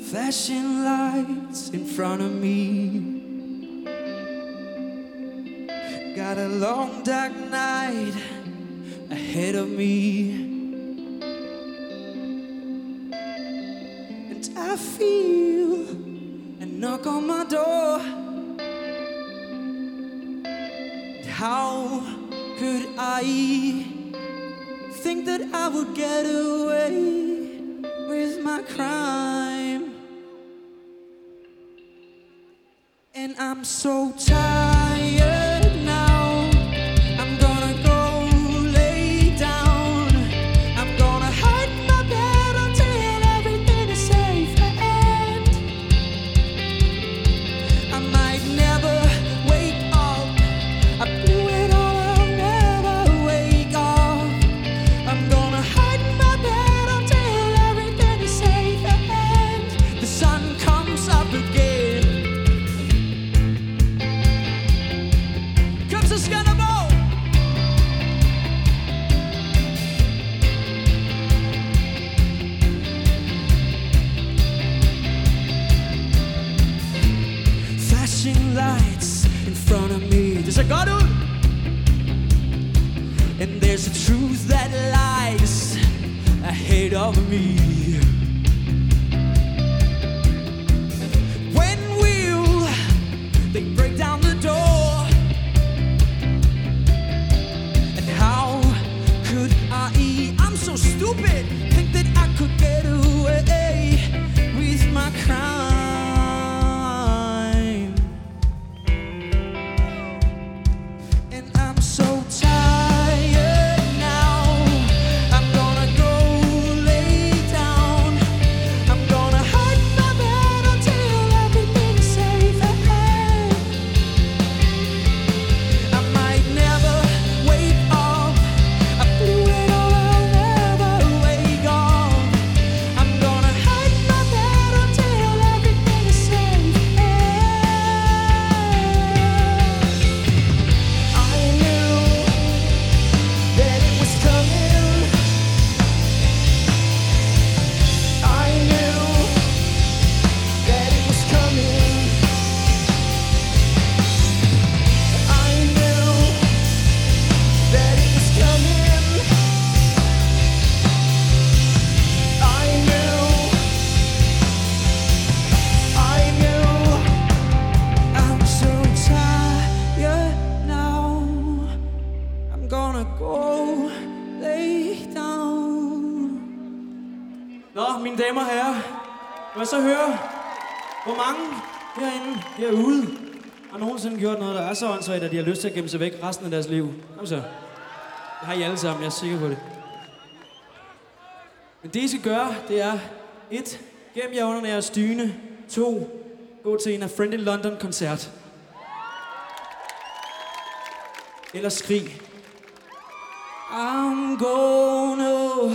Flashing lights in front of me. Got a long dark night ahead of me. And I feel a knock on my door. How could I think that I would get away with my crime? And I'm so tired now. I'm gonna go lay down. I'm gonna hide my bed until everything is safe. And I might never wake up. I blew it all, I'll never wake up. I'm gonna hide my bed until everything is safe. And the sun comes up again. Flashing lights in front of me. Det ser godt ud. And there's a truth that lies ahead of me. When will they break down the door? And how could I, I'm so stupid, think that I could get away with my crime? Nå, mine damer og herrer, må jeg så høre, hvor mange herinde, herude, har nogensinde gjort noget, der er så åndssvagt, at de har lyst til at gemme sig væk resten af deres liv? Kom så. Det har I alle sammen, jeg er sikker på det. Men det I skal gøre, det er 1. Gem jer under jeres dyne. 2. Gå til en af Friend in London-koncert. Eller skrig. I'm gonna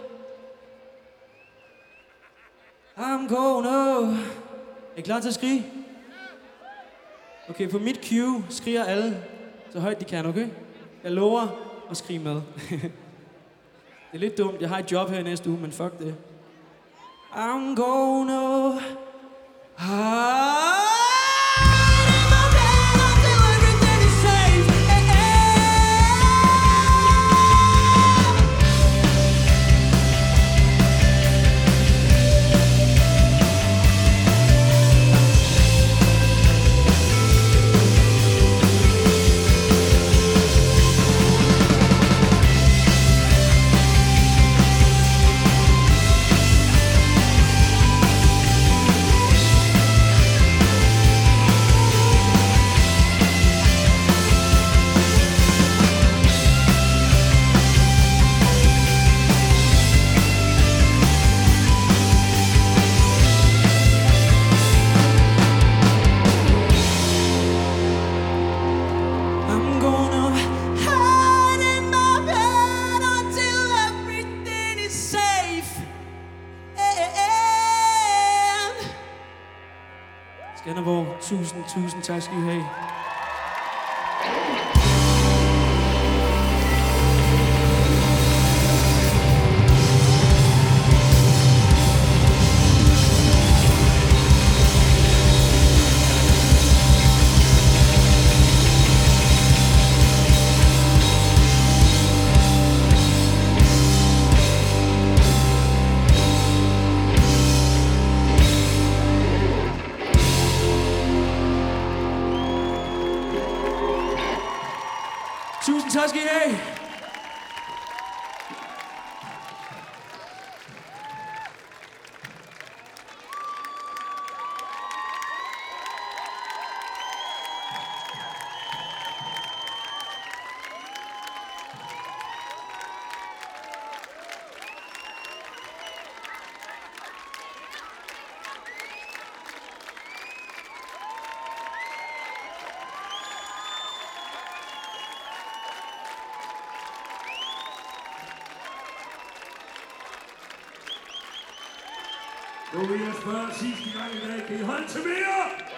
Er I klar til at skrige? Okay, på mit cue skriger alle så højt de kan, okay? Jeg lover at skrige med. Det er lidt dumt, jeg har et job her i næste uge, men fuck det. I'm gonna Skanderborg, tusind tak skal I have. tak skal I have. Nu vil jeg spørge sidste gang i dag, kan I holde til mere?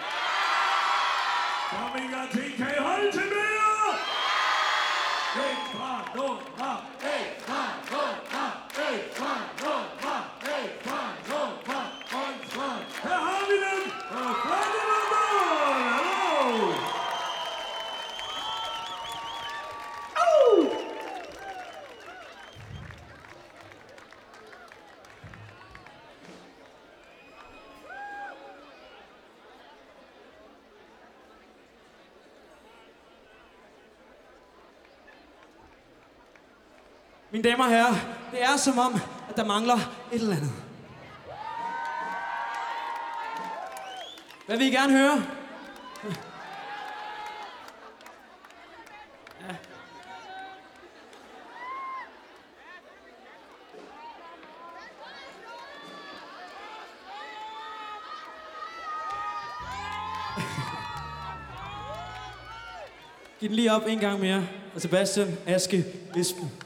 Kom en gang til, kan I holde til mere? Ekstra nummer, ekstra nummer, ekstra nummer, ekstra nummer, ekstra. Her har vi den! Og flotte nummer! Hallo! Mine damer og herrer, det er som om, at der mangler et eller andet. Hvad vil I gerne høre? Ja. Giv den lige op en gang mere. Og Sebastian, Aske, Esben.